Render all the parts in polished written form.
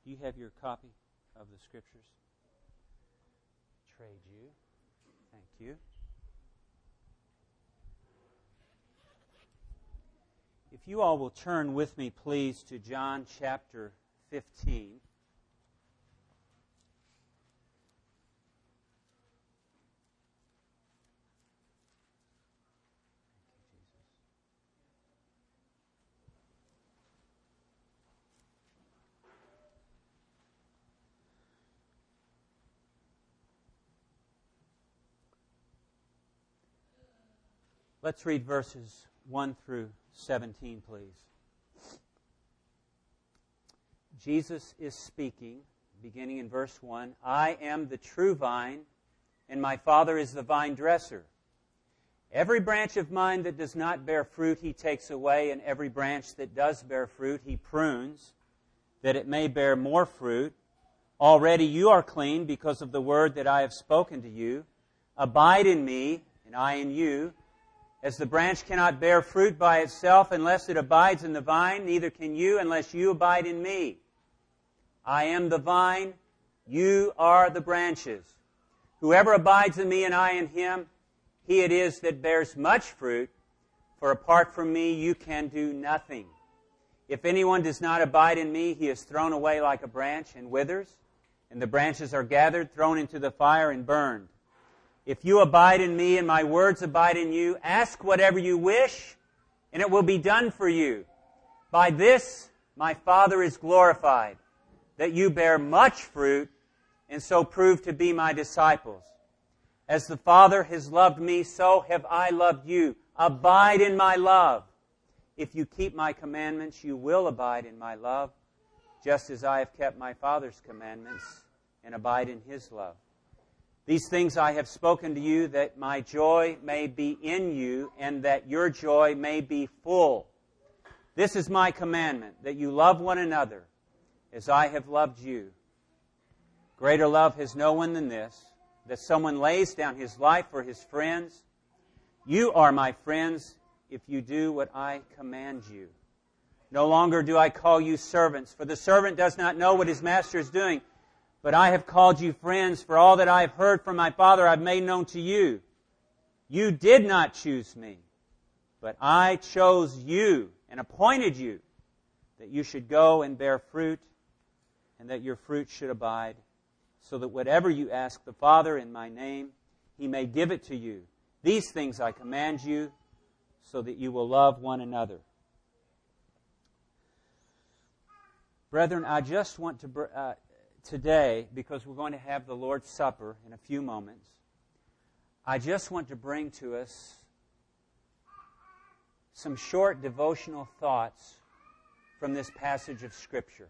Do you have your copy of the Scriptures? Trade you. Thank you. If you all will turn with me, please, to John chapter 15. Let's read verses 1 through 17, please. Jesus is speaking, beginning in verse 1. I am the true vine, and my Father is the vine dresser. Every branch of mine that does not bear fruit he takes away, and every branch that does bear fruit he prunes, that it may bear more fruit. Already you are clean because of the word that I have spoken to you. Abide in me, and I in you. As the branch cannot bear fruit by itself unless it abides in the vine, neither can you unless you abide in me. I am the vine, you are the branches. Whoever abides in me and I in him, he it is that bears much fruit, for apart from me you can do nothing. If anyone does not abide in me, he is thrown away like a branch and withers, and the branches are gathered, thrown into the fire, and burned. If you abide in me and my words abide in you, ask whatever you wish, and it will be done for you. By this my Father is glorified, that you bear much fruit, and so prove to be my disciples. As the Father has loved me, so have I loved you. Abide in my love. If you keep my commandments, you will abide in my love, just as I have kept my Father's commandments and abide in his love. These things I have spoken to you, that my joy may be in you, and that your joy may be full. This is my commandment, that you love one another, as I have loved you. Greater love has no one than this, that someone lays down his life for his friends. You are my friends, if you do what I command you. No longer do I call you servants, for the servant does not know what his master is doing. But I have called you friends, for all that I have heard from my Father I have made known to you. You did not choose me, but I chose you and appointed you, that you should go and bear fruit, and that your fruit should abide, so that whatever you ask the Father in my name, he may give it to you. These things I command you, so that you will love one another. Brethren, I just want to... Today, because we're going to have the Lord's Supper in a few moments, I just want to bring to us some short devotional thoughts from this passage of Scripture.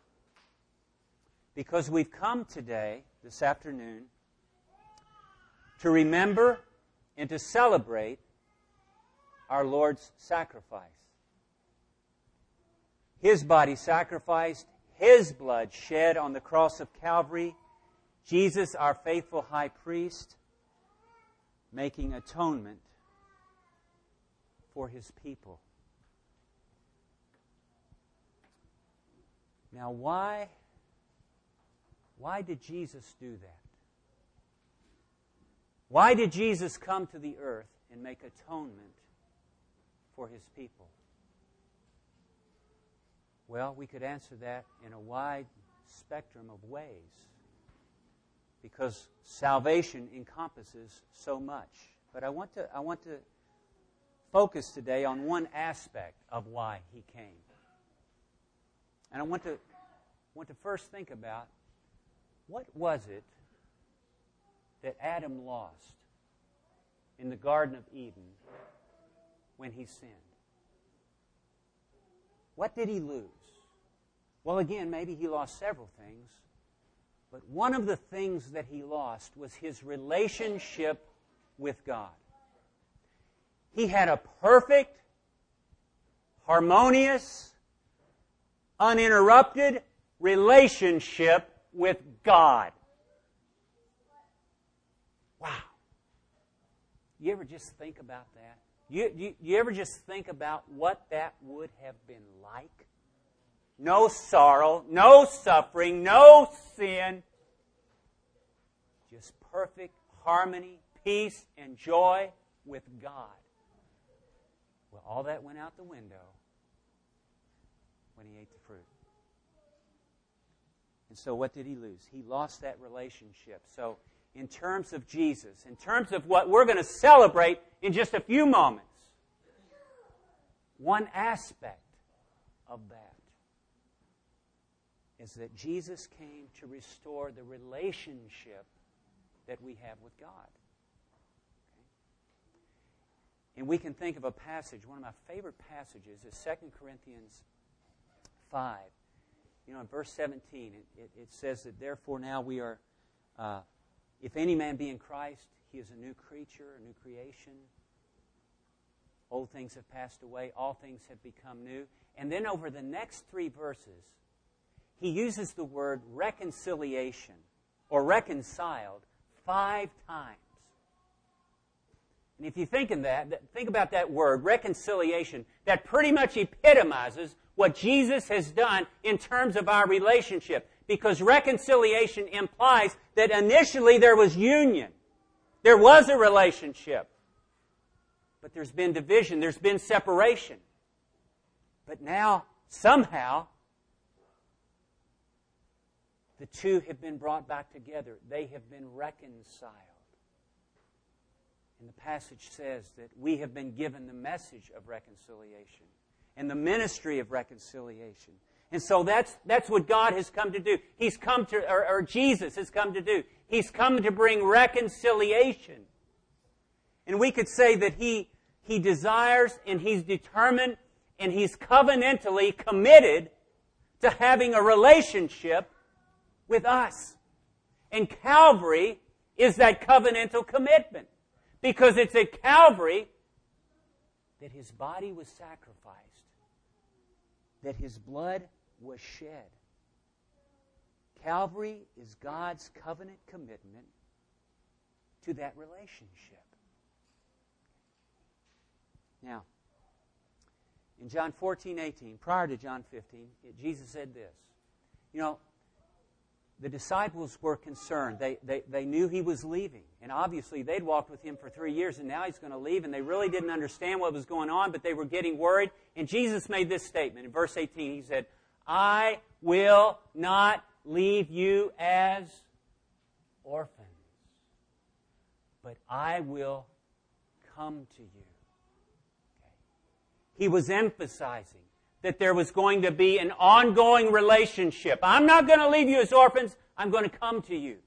Because we've come today, this afternoon, to remember and to celebrate our Lord's sacrifice. His body sacrificed, his blood shed on the cross of Calvary, Jesus, our faithful high priest, making atonement for his people. Now, why did Jesus do that? Why did Jesus come to the earth and make atonement for his people? Well, we could answer that in a wide spectrum of ways, because salvation encompasses so much. But I want to focus today on one aspect of why he came. And I want to first think about, what was it that Adam lost in the Garden of Eden when he sinned? What did he lose? Well, again, maybe he lost several things, but one of the things that he lost was his relationship with God. He had a perfect, harmonious, uninterrupted relationship with God. Wow. You ever just think about that? You ever just think about what that would have been like? no sorrow, no suffering, no sin. Just perfect harmony, peace, and joy with God. Well, all that went out the window when he ate the fruit. And so what did he lose? He lost that relationship. So in terms of Jesus, in terms of what we're going to celebrate in just a few moments, one aspect of that is that Jesus came to restore the relationship that we have with God. Okay? And we can think of a passage, one of my favorite passages is 2 Corinthians 5. You know, in verse 17, it says that therefore now we are, if any man be in Christ, he is a new creature, a new creation. Old things have passed away, all things have become new. And then over the next 3 verses, he uses the word reconciliation or reconciled 5 times. And if you think about that word, reconciliation, that pretty much epitomizes what Jesus has done in terms of our relationship. Because reconciliation implies that initially there was union. There was a relationship. But there's been division, there's been separation. But now, somehow, the two have been brought back together. They have been reconciled. And the passage says that we have been given the message of reconciliation and the ministry of reconciliation. And so that's what God has come to do. He's come to, or Jesus has come to do. He's come to bring reconciliation. And we could say that He desires and He's determined and He's covenantally committed to having a relationship with us. And Calvary is that covenantal commitment. Because it's at Calvary that His body was sacrificed, that His blood was shed. Calvary is God's covenant commitment to that relationship. Now, in John 14:18, prior to John 15, Jesus said this. You know, the disciples were concerned. They knew He was leaving. And obviously, they'd walked with Him for 3 years, and now He's going to leave. And they really didn't understand what was going on, but they were getting worried. And Jesus made this statement. In verse 18, He said, I will not leave you as orphans, but I will come to you. Okay. He was emphasizing that there was going to be an ongoing relationship. I'm not going to leave you as orphans. I'm going to come to you.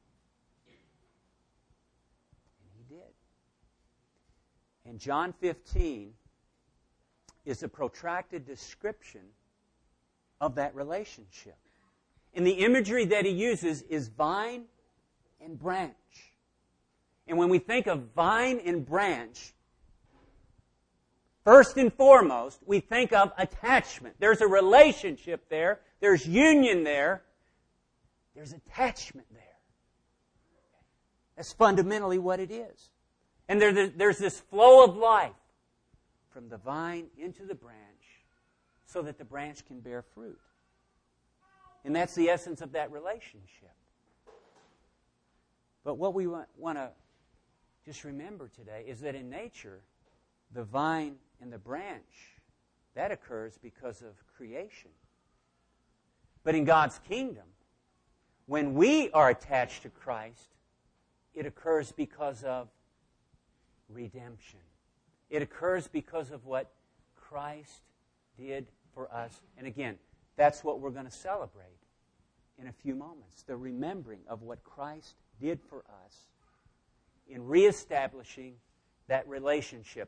And He did. And John 15 is a protracted description of that relationship. And the imagery that He uses is vine and branch. And when we think of vine and branch, first and foremost, we think of attachment. There's a relationship there. There's union there. There's attachment there. That's fundamentally what it is. And there's this flow of life from the vine into the branch so that the branch can bear fruit. And that's the essence of that relationship. But what we want to just remember today is that in nature, the vine and the branch, that occurs because of creation. But in God's kingdom, when we are attached to Christ, it occurs because of redemption. It occurs because of what Christ did for us. And again, that's what we're going to celebrate in a few moments. The remembering of what Christ did for us in reestablishing that relationship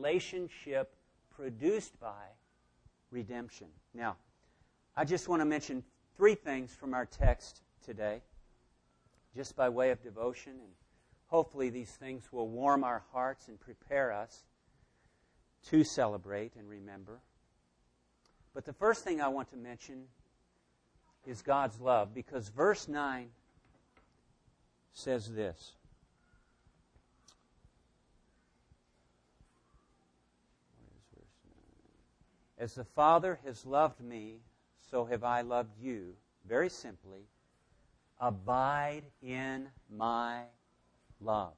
produced by redemption. Now, I just want to mention 3 things from our text today, just by way of devotion, and hopefully these things will warm our hearts and prepare us to celebrate and remember. But the first thing I want to mention is God's love, because verse 9 says this. As the Father has loved me, so have I loved you. Very simply, abide in my love.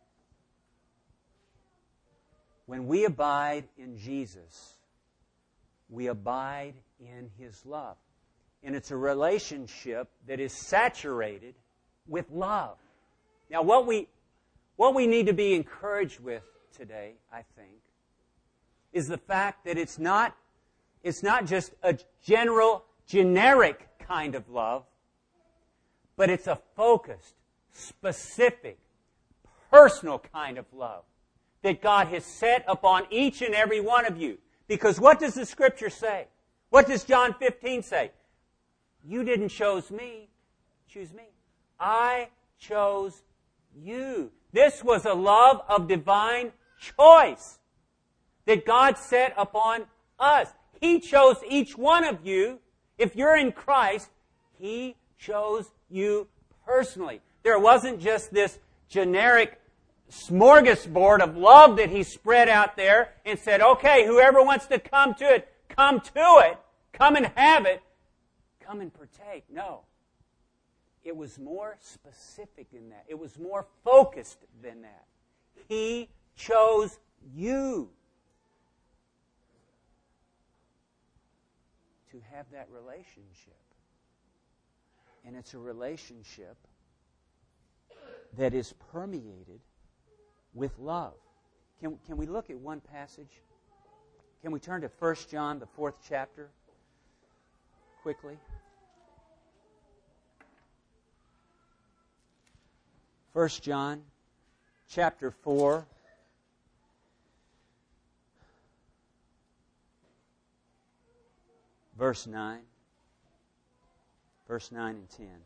When we abide in Jesus, we abide in His love. And it's a relationship that is saturated with love. Now, what we need to be encouraged with today, I think, is the fact that it's not just a generic kind of love, but it's a focused, specific, personal kind of love that God has set upon each and every one of you. Because what does the Scripture say? What does John 15 say? You didn't choose me. I chose you. This was a love of divine choice that God set upon us. He chose each one of you. If you're in Christ, He chose you personally. There wasn't just this generic smorgasbord of love that He spread out there and said, okay, whoever wants to come to it, come to it. Come and have it. Come and partake. No. It was more specific than that. It was more focused than that. He chose you to have that relationship. And it's a relationship that is permeated with love. Can we look at one passage? Can we turn to 1 John, the 4th chapter, quickly? 1 John, chapter 4, verse 9. Verse 9 and 10.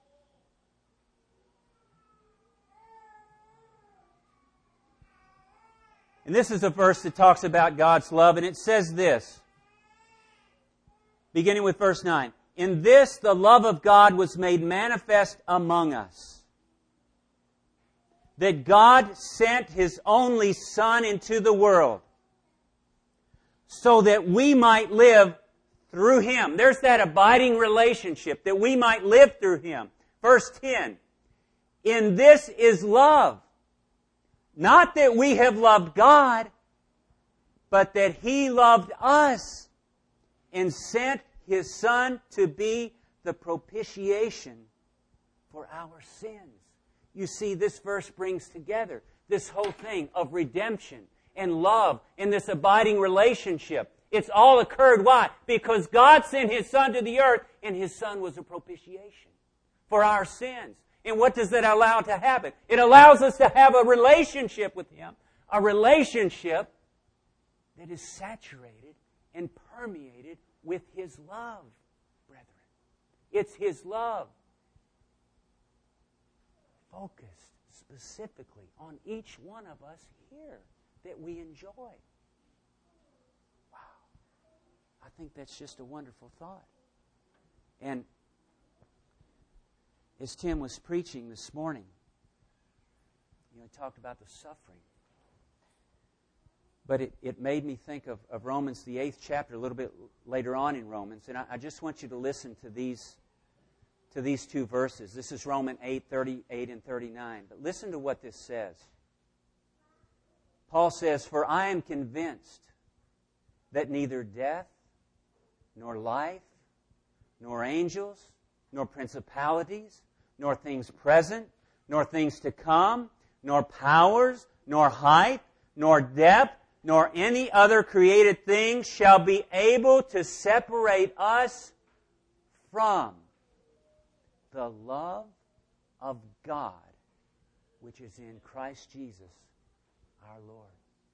And this is a verse that talks about God's love, and it says this, beginning with verse 9. In this the love of God was made manifest among us, that God sent His only Son into the world, so that we might live through Him. There's that abiding relationship, that we might live through Him. Verse 10. In this is love. Not that we have loved God, but that He loved us and sent His Son to be the propitiation for our sins. You see, this verse brings together this whole thing of redemption and love and this abiding relationship. It's all occurred. Why? Because God sent His Son to the earth, and His Son was a propitiation for our sins. And what does that allow to happen? It allows us to have a relationship with Him, a relationship that is saturated and permeated with His love, brethren. It's His love, focused specifically on each one of us here, that we enjoy. Wow. I think that's just a wonderful thought. And as Tim was preaching this morning, he talked about the suffering. But it made me think of Romans, the 8th chapter, a little bit later on in Romans. And I just want you to listen to these two verses. This is Romans 8:38 and 39. But listen to what this says. Paul says, "For I am convinced that neither death, nor life, nor angels, nor principalities, nor things present, nor things to come, nor powers, nor height, nor depth, nor any other created thing shall be able to separate us from the love of God, which is in Christ Jesus our Lord."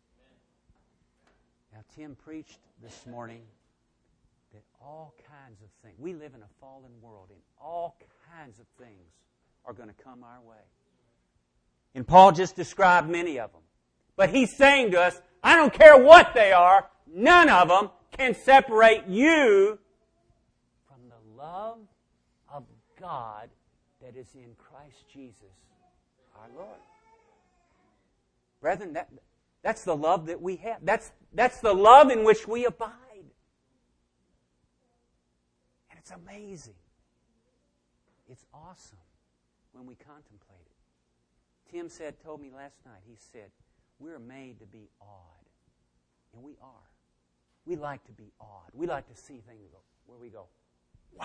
Now, Tim preached this morning that all kinds of things, we live in a fallen world, and all kinds of things are going to come our way. And Paul just described many of them. But he's saying to us, I don't care what they are, none of them can separate you from the love of God that is in Christ Jesus our Lord. Brethren, that's the love that we have. That's the love in which we abide. That's amazing. It's awesome when we contemplate it. Tim told me last night, he said, we're made to be awed. And we are. We like to be awed. We like to see things where we go, wow.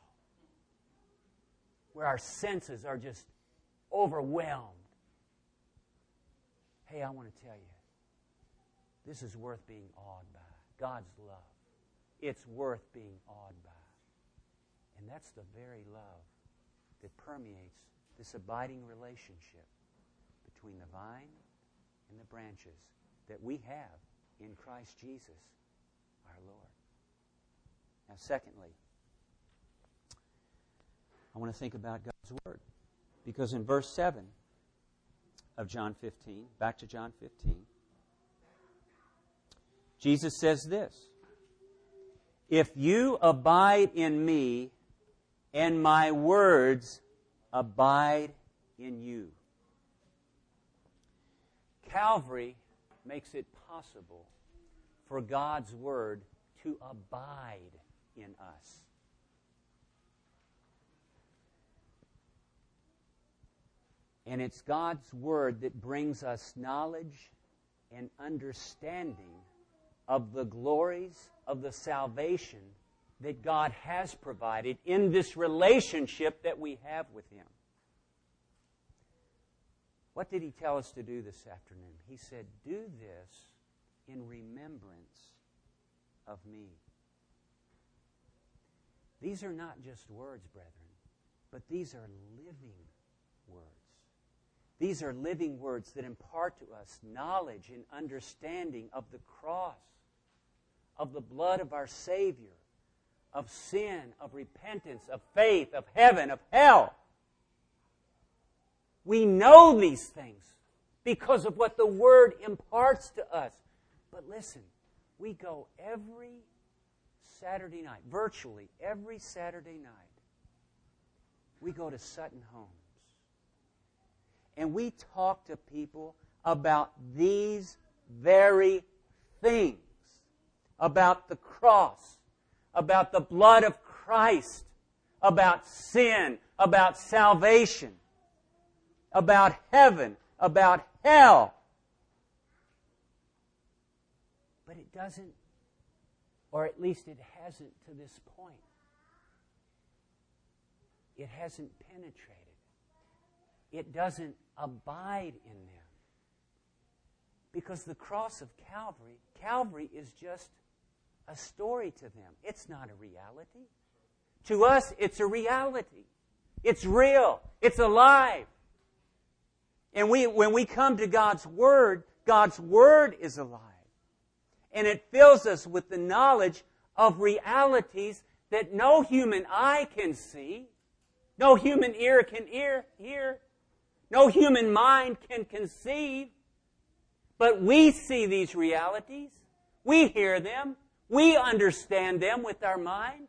Where our senses are just overwhelmed. Hey, I want to tell you, this is worth being awed by. God's love. It's worth being awed by. And that's the very love that permeates this abiding relationship between the vine and the branches that we have in Christ Jesus, our Lord. Now, secondly, I want to think about God's Word. Because in verse 7 of John 15, back to John 15, Jesus says this, if you abide in me and my words abide in you. Calvary makes it possible for God's Word to abide in us. And it's God's Word that brings us knowledge and understanding of the glories of the salvation that God has provided in this relationship that we have with Him. What did He tell us to do this afternoon? He said, do this in remembrance of me. These are not just words, brethren, but these are living words. These are living words that impart to us knowledge and understanding of the cross, of the blood of our Savior, of sin, of repentance, of faith, of heaven, of hell. We know these things because of what the Word imparts to us. But listen, we go every Saturday night, virtually every Saturday night, we go to Sutton Homes. And we talk to people about these very things. About the cross, about the blood of Christ, about sin, about salvation, about heaven, about hell. But it doesn't, or at least it hasn't to this point. It hasn't penetrated. It doesn't abide in them. Because the cross of Calvary is just a story to them. It's not a reality. To us, it's a reality. It's real. It's alive. And when we come to God's Word is alive. And it fills us with the knowledge of realities that no human eye can see, no human ear can hear, no human mind can conceive. But we see these realities. We hear them. We understand them with our mind.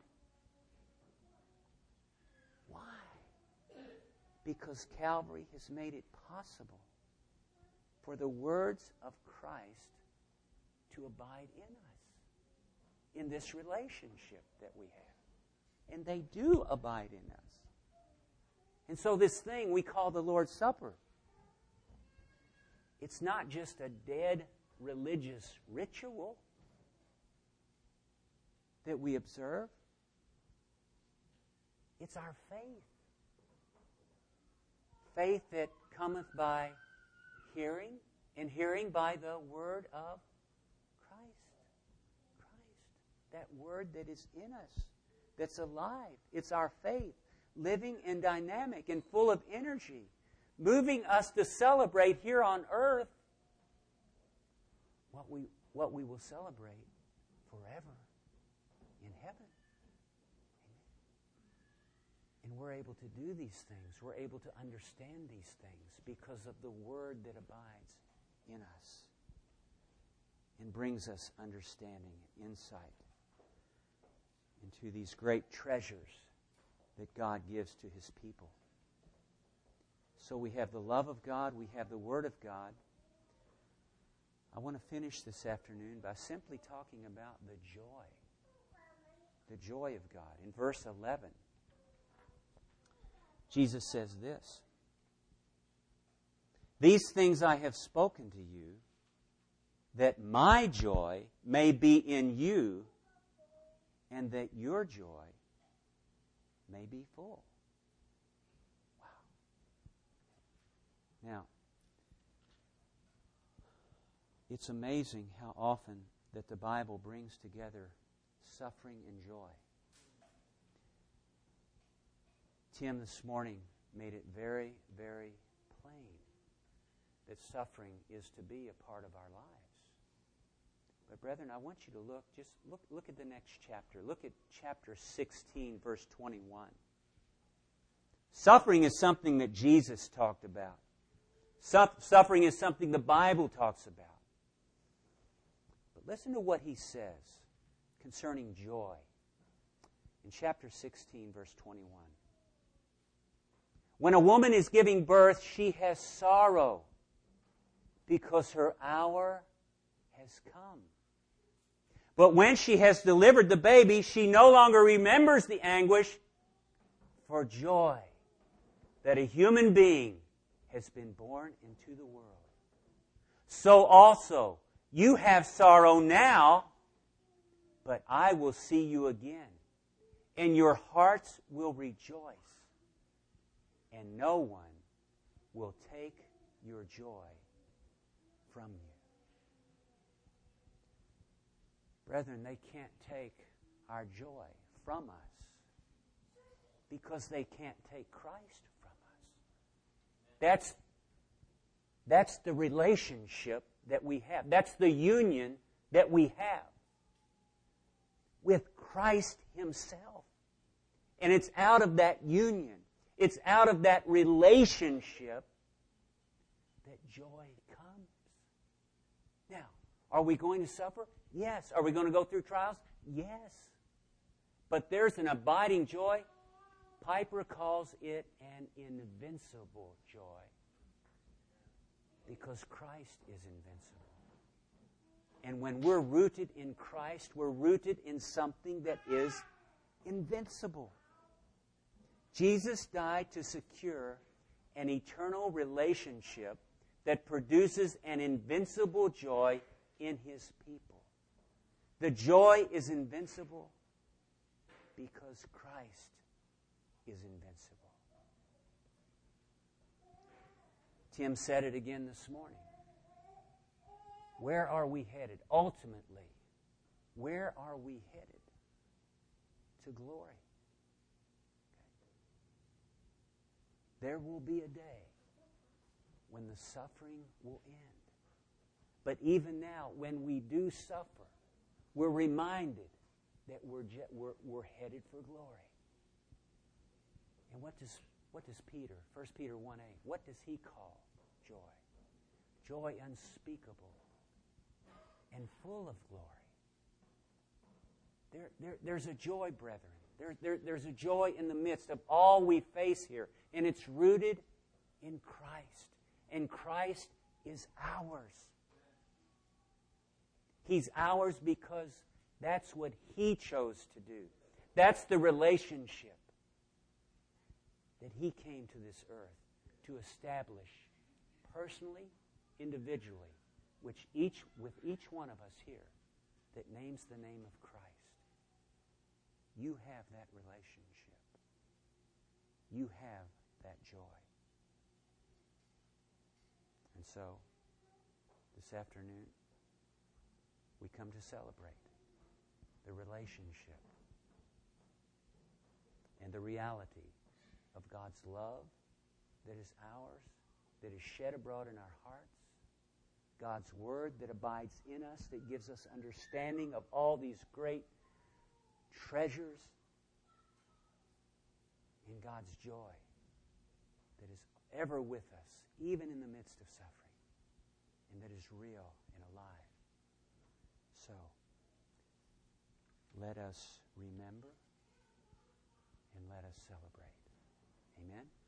Why? Because Calvary has made it possible for the words of Christ to abide in us in this relationship that we have. And they do abide in us. And so this thing we call the Lord's Supper, it's not just a dead religious ritual that we observe. It's our faith. Faith that cometh by hearing, and hearing by the word of Christ. That word that is in us, that's alive. It's our faith, living and dynamic and full of energy, moving us to celebrate here on earth what we will celebrate forever in heaven. Amen. And we're able to do these things. We're able to understand these things because of the Word that abides in us and brings us understanding and insight into these great treasures that God gives to His people. So we have the love of God, we have the Word of God. I want to finish this afternoon by simply talking about the joy the joy of God. In verse 11, Jesus says this, "These things I have spoken to you, that my joy may be in you, and that your joy may be full." Wow. Now, it's amazing how often that the Bible brings together suffering and joy. Tim this morning made it very, very plain that suffering is to be a part of our lives. But brethren, I want you to look at the next chapter. Look at chapter 16, verse 21. Suffering is something that Jesus talked about. Suffering is something the Bible talks about. But listen to what he says concerning joy. In chapter 16, verse 21. "When a woman is giving birth, she has sorrow because her hour has come. But when she has delivered the baby, she no longer remembers the anguish for joy that a human being has been born into the world. So also, you have sorrow now, but I will see you again, and your hearts will rejoice, and no one will take your joy from you." Brethren, they can't take our joy from us because they can't take Christ from us. That's the relationship that we have. That's the union that we have with Christ Himself. And it's out of that union, it's out of that relationship that joy comes. Now, are we going to suffer? Yes. Are we going to go through trials? Yes. But there's an abiding joy. Piper calls it an invincible joy because Christ is invincible. And when we're rooted in Christ, we're rooted in something that is invincible. Jesus died to secure an eternal relationship that produces an invincible joy in His people. The joy is invincible because Christ is invincible. Tim said it again this morning. Where are we headed? Ultimately, where are we headed? To glory. There will be a day when the suffering will end. But even now, when we do suffer, we're reminded that we're headed for glory. And what does Peter, 1 Peter 1:8, what does he call joy? Joy unspeakable and full of glory. There's a joy, brethren. There's a joy in the midst of all we face here. And it's rooted in Christ. And Christ is ours. He's ours because that's what He chose to do. That's the relationship that He came to this earth to establish personally, individually, with each one of us here that names the name of Christ. You have that relationship. You have that joy. And so, this afternoon, we come to celebrate the relationship and the reality of God's love that is ours, that is shed abroad in our hearts, God's Word that abides in us, that gives us understanding of all these great treasures, and God's joy that is ever with us, even in the midst of suffering, and that is real and alive. So, let us remember and let us celebrate. Amen?